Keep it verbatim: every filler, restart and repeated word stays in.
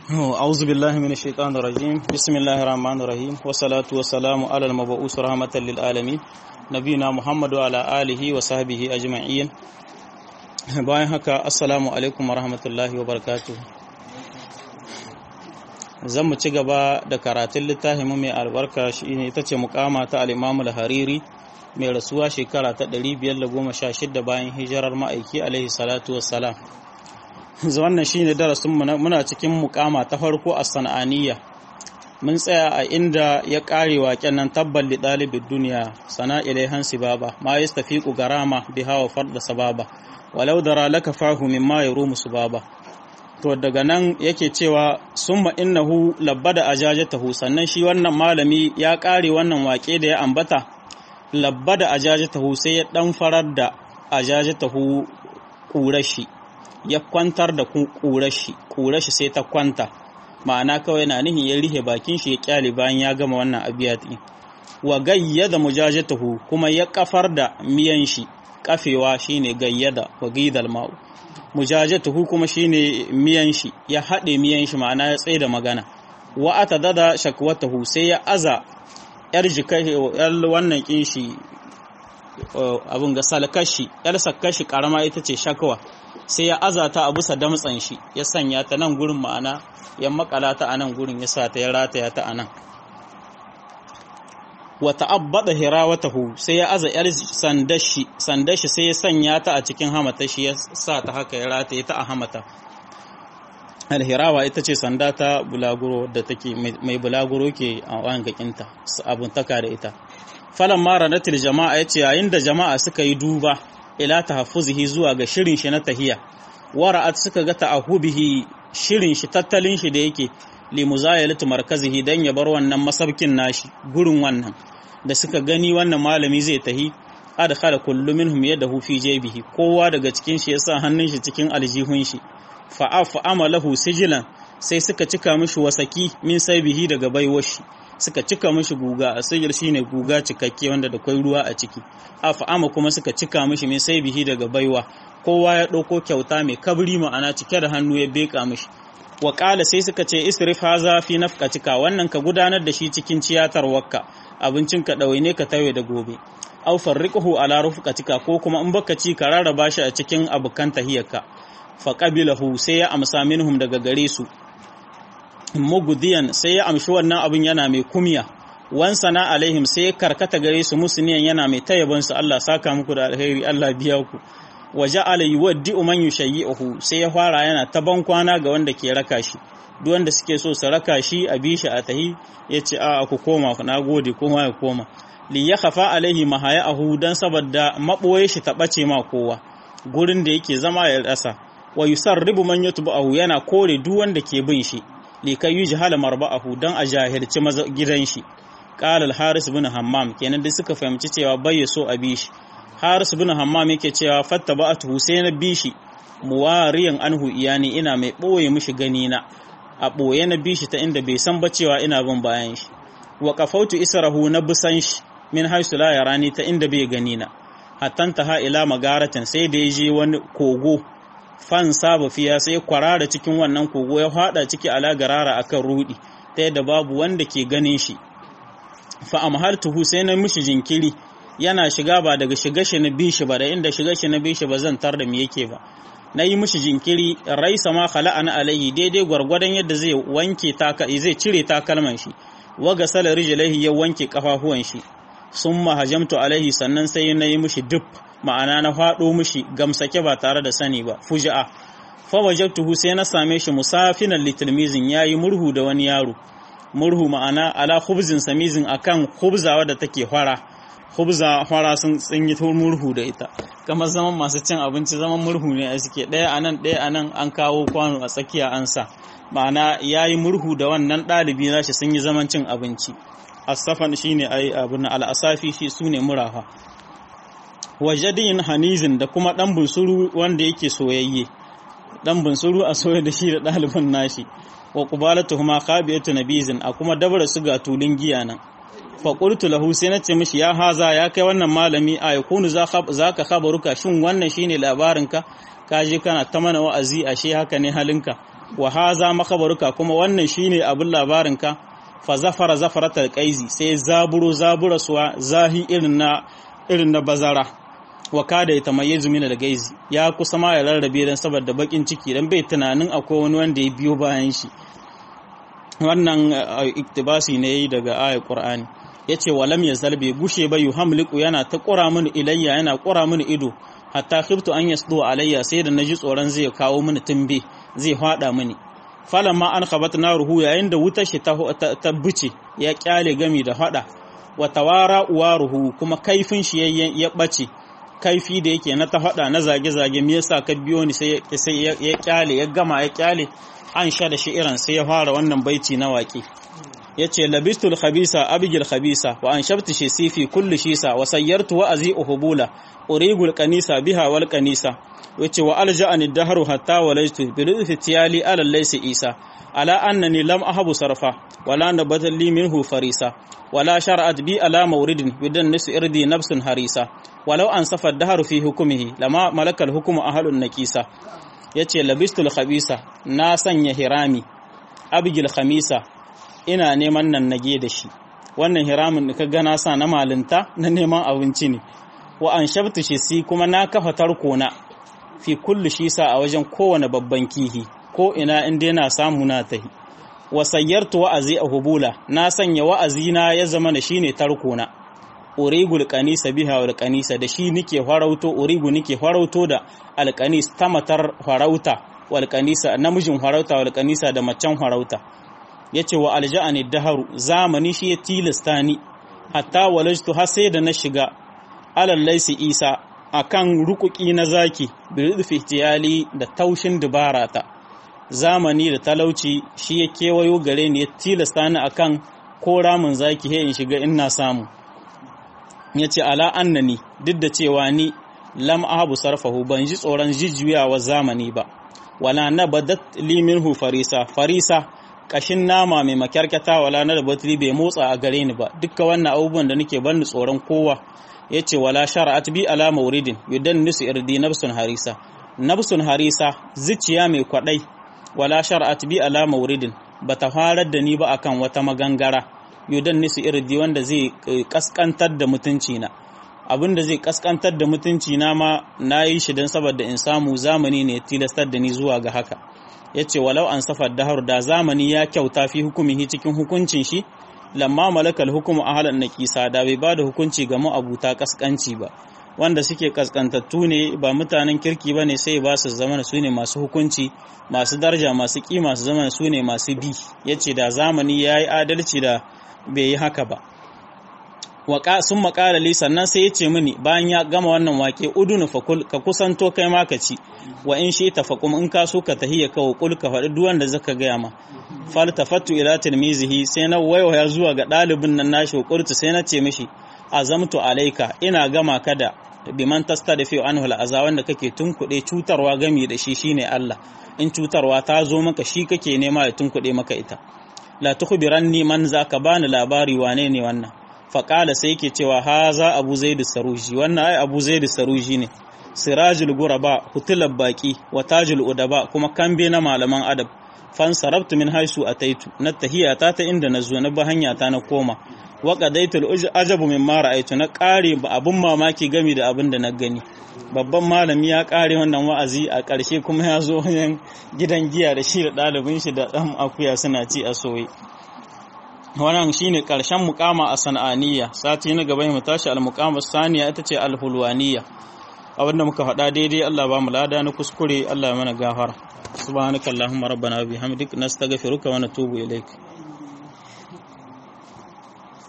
أعوذ بالله من الشيطان الرجيم بسم الله الرحمن الرحيم والصلاة والسلام على المبعوث رحمة للعالمين نبينا محمد وعلى آله وصحبه أجمعين. bayan haka assalamu alaikum warahmatullahi wabarakatuh. Zan mu ci gaba da karatun littafin mu mai albarka shine ita ce muqama ta al-Imam al-Hariri mai rasuwa shekara ta ɗari biyar da goma sha shida bayan hijirar ma'aiki alaihi salatu wassalam. Wannan shine darasin mu muna cikin muqama ta farko a sana'aniya. Mun tsaya a inda ya kare waken nan tabbal li dalibid duniya sana ilaihan sibaba ma yastafiqu garama biha wa farda sababa walau dara laka fahu mimma yarumu subaba. To daga nan yake cewa summa innahu labbada ajajatahu, sannan shi wannan malami ya kare wannan wake da ya ambata labbada ajajatahu sai ya dan farar da ajajatahu kurashi, ya kwantar da kurashi kurashi sai ta kwanta, ma'ana kawai na nihin ya rihe bakin shi ya kyale bayan ya gama wannan abiyati. Wa gayyada mujajatahu, kuma ya kafar da miyan shi, kafewa shine gayyada wa gidal ma'u, mujajatuhu kuma shine miyan shi, ya haɗe miyan shi ma'ana ya tsaye da magana. Wa atadada shakwatahu, sai ya aza yar jikai yar wannan kin shi abun ga salkashi, yar sakkashi karama ita ce shakwa, sai ya aza ta a bisa damtsan shi, ya sanya ta nan gurin ma'ana ya makala ta a nan gurin, ya sa ta ya rataya ta a nan. Wa ta'abbada hirawatahu, sai ya aza yar sandashi sandashi sai ya sanya ta a cikin hamata shi, ya sa ta haka ya rataye ta a hamata. Alhirawa ita ce sanda ta bulaguro da take mai bulaguro ke a wangakinta abun taka da ita. Falan mara natil jama'a yace yayin da jama'a suka yi duba ila tahaffuzihi zuwa ga shirin shi na tahiya, wara'at suka ga ta'ahubihi shirin shi tattalin shi da yake limuzayalatu markazihi dan ya bar wannan masabkin nashi gurin wannan da suka gani wannan malami zai tahi, adkhala kullu minhum yadahu fi jaybihi, kowa daga cikin shi yasa hannun shi cikin aljihun shi. Fa'afa amalahu sijilan, sai suka cika mishi wasaki min saibihi daga baiwar shi, suka cika mishi guga, a sijil shine guga cikakke wanda da kwai ruwa a ciki. Afa ama kuma suka cika mishi min saibihi daga baiwa, kowa ya ɗauko kyauta mai kabri ma'ana cike da hannu ya beka mishi. Wa ƙala sai suka ce isrif haza fi nafqatika, wannan ka gudanar da shi cikin ciyatar wakka, abincin ka ɗawaine ka tawe da gobe. Aw farriquhu ala rufqatika, ko kuma in baka ci ka rarraba shi a cikin abukan tahiyarka. Fa qabilahu, sai ya amsa minhum daga gare su. Mugudiyan, sai ya amshi wannan abin yana mai kumya. Wan sana alaihim, sai ya karkata gare su musniyan yana mai tayaban su, Allah saka muku da alheri, Allah biya ku. Wa ja'ala yuwaddi'u man yushayyi'uhu, sai ya fara yana ta ban kwana ga wanda ke raka shi, duk wanda suke so su raka shi a bi shi a tahi yace a ku koma, na gode, kowa ya koma. Li yakhafa alaihi mahaya'ahu, dan saboda maboye shi ta bace ma kowa, gurin da yake zama ya rasa. Wa yusarribu man yatba'ahu, yana kore duk wanda ke bin shi, li kai yujhala marba'ahu, dan a jahilci gidan shi. Qala al-Haris ibn Hammam, kenan duk suka fahimci cewa bai so a bi shi. Haris ibn Hammam yake cewa fattaba'atu, sai na bi shi muwariyan anhu iyani, ina mai boye mishi gani na, a boye na bi shi ta inda bai san ba cewa ina bin bayan shi. Wa qafautu israhu, na bisan shi min haisu la yarani, ta inda bai gani na. Hatta ta ha ila magaratin, sai da yaje wani kogo, fan saba fiya, sai kwarara cikin wannan kogo, ya fada ciki ala garara akan rudi, ta yadda babu wanda ke ganin shi. Fa amhaltuhu, sai na mishi jinkiri, yana shiga ba daga shiga shi na bi shi ba, da inda shiga shi na bi shi ba zan tar da me yake ba. Na yi mishi jinkiri, raisa ma khala'ana alaihi, daidai gwargwadon yadda zai wanke taka zai cire takalman shi. Wa gasala rijlaihi, ya wanke kafafuwan shi. Summa hajamtu alaihi, sannan sai na yi mishi duk, ma'ana na faɗo mishi gamsake ba tare da sani ba, fuja'a. Fa wajadtuhu, sai na same shi musafinan litilmizin, yayi murhu da wani yaro. Murhu ma'ana ala khubzin samizin, akan khubzawa da take fara. Khubza fara sun tsinyi murhu da ita, kamar zaman masu cin abinci, zaman murhu ne a suke, ɗaya anan ɗaya anan, an kawo kwano a tsakiya an sa, ma'ana yayi murhu da wannan ɗalibi nashi, sun yi zaman cin abinci. Asafan shine ai abun al-asafi, shi sune murafa. Wajadin hanizin, da kuma dan bunsuru wanda yake soyayye, dan bunsuru a soye da shi da ɗalibin nashi. Wa qubalatuhuma khabiyatu nabizin, a kuma dabara su ga tulun giya nan. Fa qultu lahu, sai nace mishi ya haza, ya kai wannan malami, a yakunu zaka khabaruka, shin wannan shine labarinka, kaje kana ta mana wa'azi, ashe haka ne halinka. wa haza makabaruka kuma wannan shine abin labarinka fa zafara zafaratal qaizi sai zaburo zabura suwa zahi irin na irin na bazara wa kada ya tamayyazu min al-gaizi ya kusa ma ya rarrabe dan saboda bakin ciki dan bai tunanin akwai wani wanda ya biyo bayan shi wannan iktibasi ne daga ayat Qur'ani yace walam yazal bai gushe ba yuhamliku yana ta qura mini ilayya yana qura mini ido hatta khiftu an yasdu alayya sai da naji tsoron zai kawo mini tumbe zai fada mini falamma an khabat naruhu yayin da wutar shi ta tabbuce ya kyale gami da fada wa tawara uwaruhu kuma kaifin shi ya bace kaifi da yake na ta fada na zage zage me yasa ka biyo ni sai sai ya kyale ya gama ya kyale an sha da shi irin sai ya fara wannan baiti na waƙi yace labistul khabisa abigil khabisa wa anshabtu shi sifi kullu shisa wa sayyartu wa azi uhbula urigul kanisa biha wal kanisa yace wa alja'ani dahru hatta walaitu bil tiyali ala laysa isa ala annani lam ahabu sarfa wala nabatal li minhu farisa wala shar'at bi ala mawridin bidan nisu irdi nafsun harisa walau ansafa dahru fi hukmihi lama malakal hukmu ahlun nakisa yace labistul khabisa na sanya hirami abigil khamisa ina neman nan nage da shi wannan hiramin da ka gana sa na malinta na neman abinci ne wa an shabtu shi si kuma na kafa tarko na fi kullu shisa a wajen kowane babban kihi ko ina inda yana samu na tahi wa sayyartu wa'azi a hubula na sanya wa'azi na ya zama da shine tarko na urigul qanisa biha wal qanisa da shi nike farauto urigu nike farauto da alqanis tamatar farauta wal qanisa namijin farauta wal qanisa da macen farauta yace wa alja'ani daharu zamani shi ya tilasta ni hatta walajtu har sai da na shiga alal laysi isa akan rukuki na zaki bi ihtiyali da taushin dubarata zamani da talauci shi ya kewayo gare ni ya tilasta ni akan ko ramin zaki he in shiga ina samu yace ala annani duk da cewa ni lam ahabu sarfahu ban ji tsoron jijjuyawa zamani ba wala nabadat li minhu farisa farisa kashin nama mai makyarkata wala na da batri bai motsa a gare ni ba dukkan wannan abubuwan da nake ban tsoron kowa yace wala shar'at bi ala mawridin yudannisu irdi nafsun harisa nafsun harisa zuciya mai kwadai wala shar'at bi ala mawridin bata farar da ni ba akan wata magangara yudannisu irdi wanda zai kaskantar da mutunci na abinda zai kaskantar da mutunci na ma nayi shi dan saboda in samu zamani ne tilastar da ni zuwa ga haka yace walau an safar dahar da zamani ya kyauta fi hukumihi cikin hukuncin shi lamma malakal hukumu ahlan naqisa da bai bada hukunci ga ma'abuta kaskanci ba wanda suke kaskantattu ne ba mutanen kirki bane sai ba su zama su ne masu hukunci masu daraja masu kima su zama su ne masu bi yace da zamani yayi adalci da bai yi haka ba waka sun makala li sannan sai yace mini bayan ya gama wannan wake udunu fakul ka kusanto kai ma ka ci wa in shi tafaqum in ka so ka tahiyya ka kul ka faɗi duk wanda zaka ga ma fal tafattu ila tilmizihi sai na waiwaya zuwa ga dalibin nan nashi qurtu sai na ce mishi azamtu alaika ina gama ka da biman tastadfi anhu al'aza wanda kake tunkuɗe cutarwa gami da shi shine Allah in cutarwa ta zo maka shi kake nema ya tunkuɗe maka ita la tukhbiranni man zaka bani labari wane ne wannan faƙala sai yake cewa haza abu zaidu saruji wannan ai abu zaidu saruji ne sirajul guraba hutulab baki wa tajul udaba kuma kambe na malaman adab fan sarabtu min haisu ataitu na tahiyata ta inda nazo na ba hanya ta na koma wa qadaitul ajabu mimma ra'aytu na kare ba abun mamaki gami da abin da na gani babban malami ya kare wannan wa'azi a ƙarshe kuma ya zo gidan giya da shi da ɗalibin shi da ɗan akuya suna ci a soye wannan shine karshen muqama a san'aniya sati na gaba mu tashi al-muqama saniya ita ce al-hulwaniya abinda muka faɗa daidai Allah ba mu lada na kuskure Allah ya mana gafara subhanakallahumma rabbana wa bihamdik nastaghfiruka wa natubu ilaik